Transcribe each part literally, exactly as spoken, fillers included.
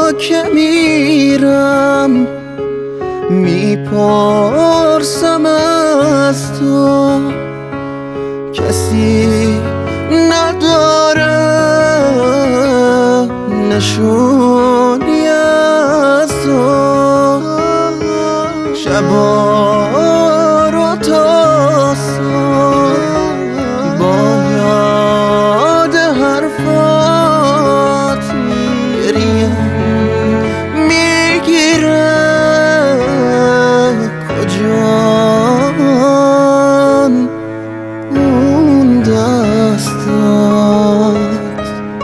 که میرم میپرسم از تو، کسی نداره نشونی از تو. شبا رو تا صبح با یاد حرفات گریم میگیره کجان اون دستات.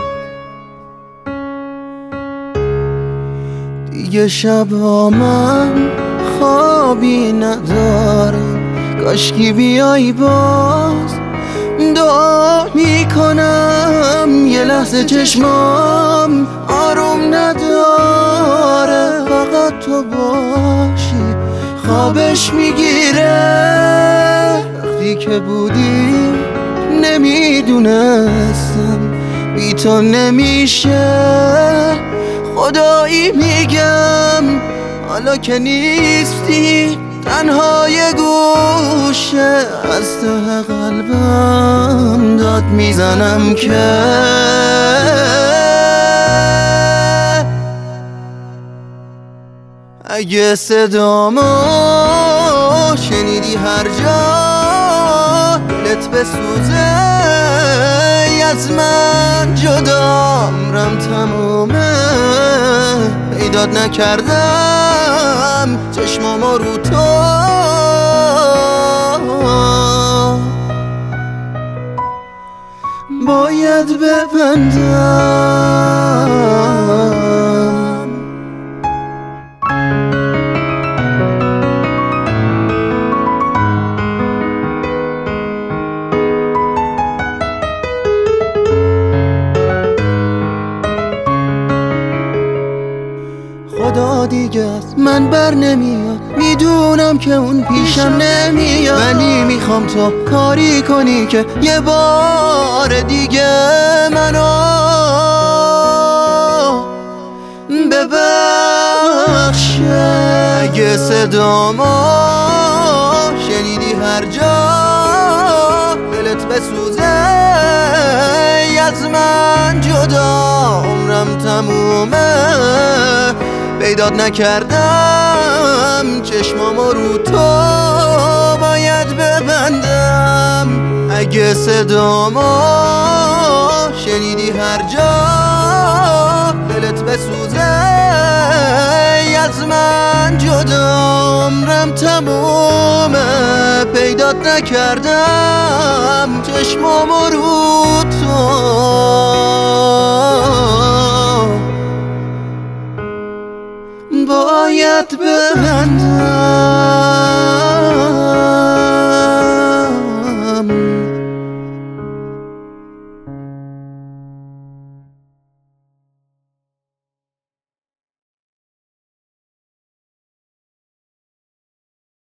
دیگه شبا من خوابی ندارم، کاشکی بیای باز دعا میکنم. یه لحظه چشمام آروم نداره، فقط تو باشی خوابش میگیره. وقتی که بودی نمیدونستم بی تو نمیشه، خدایی میگم حالا که نیستی تنها یه گوشه از ته قلبم داد میزنم که اگه صدامو شنیدی هر جا دلت بسوزه، از من جدا عمرم تمومه. پیدات نکردم چشمامو رو تو، باید ببندم. خدا دیگه از من بر نمیاد، میدونم که اون پیشم نمیاد، ولی میخوام تو کاری کنی که یه بار دیگه منو ببخشه. اگه صدامو شنیدی هر جا دلت بسوزه، از من جدا عمرم تمومه. پیدات نکردم چشمامو رو تو، باید ببندم. اگه صدامو شنیدی هر جا دلت بسوزه، از من جدا عمرم تمومه. پیدات نکردم چشمامو رو تو، باید ببندم.